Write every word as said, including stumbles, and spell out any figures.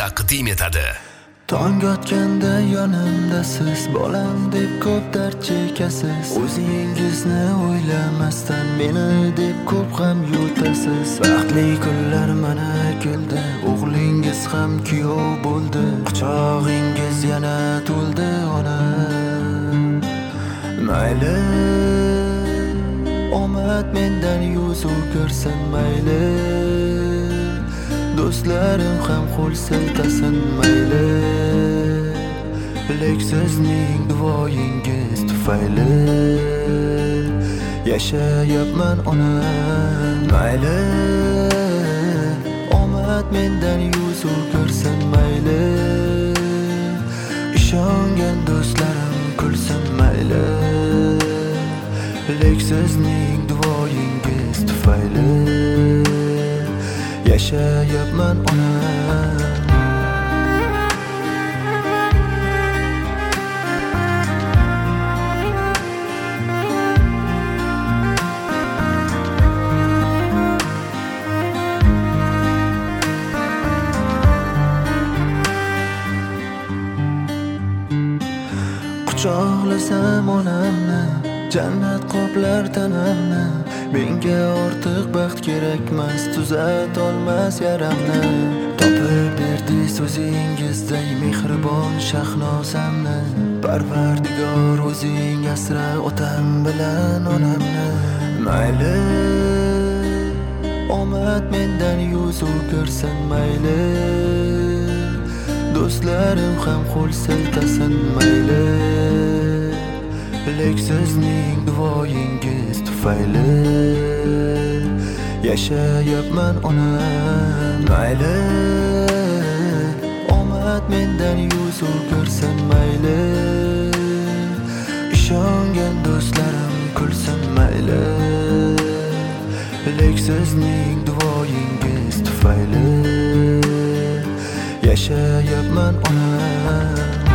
taqdim etadi. Tong otganda yonimda siz, bolam deb ko'p dard chekasiz. O'zingizni o'ylamasdan meni deb ko'p g'am yutasiz. Baxtli kunlar mana keldi, o'g'lingiz ham kuyov bo'ldi. Quchog'ingiz yana to'ldi ona. Mayli omad mendan yuz o'girsin, mayli do'stlarim ham qo'l siltasin, mayli lek sizning duoyingiz tufayli yashayapman ona. Mayli omad mendan yuz o'girsin, mayli ishongan do'stlarim kulsin, mayli lek sizning duoyingiz tufayli yashayapman ona. Quchoqlasam onamni, jannat qoplar tanamni. Menga ortiq baxt kerakmas, tuzat olmas yaramni. Topib berdi so'zingizday mehribon shahnozamni. Parvardigor o'zing asra otam bilan onamni. Mayli omad mendan yuz o'girsin, mayli do'stlarim ham qo'l siltasin, mayli lek sizning duoyingiz tufayli yashayapman ona. Mayli omad mendan yuz o'girsin, mayli ishongan do'stlarim kulsin, mayli lek sizning duoyingiz tufayli yashayapman ona.